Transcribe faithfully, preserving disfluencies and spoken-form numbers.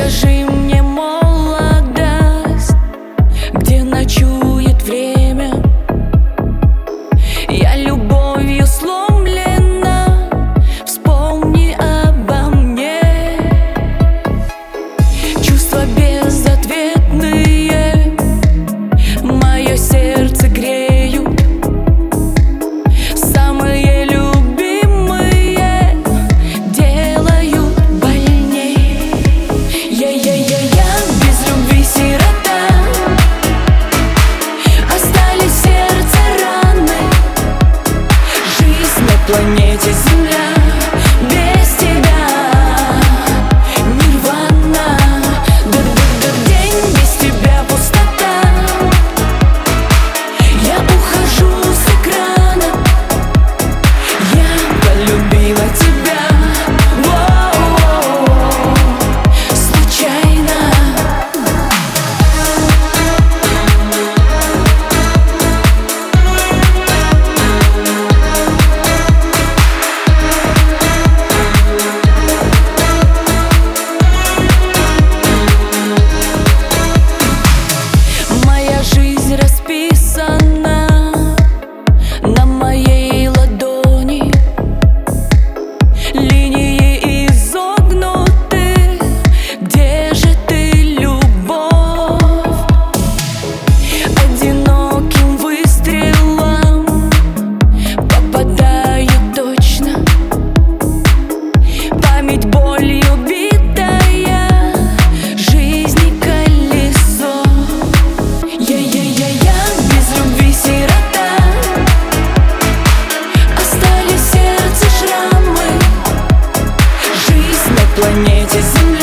Покажи мне молодость, где ночует время. Я любовью сломлена, вспомни обо мне. Чувства безответные мое сердце греют. Самые любимые делают больней. Я-я-я-я, без любви сирота. Остались в сердце раны. Жизнь на планете Земля без тебя нирвана. Да-да-да, день без тебя пустота. Я ухожу с экрана. Я полюбила тебя. Воу-воу-воу, случайно. Моя жизнь расписана на моей ладони. Линии изогнуты. Где же ты, любовь? Одиноким выстрелом попадаю точно. Память болью битая, жизни колесо. Я-я-я-я, без любви сирота. Остались в сердце шрамы. Жизнь на планете Земля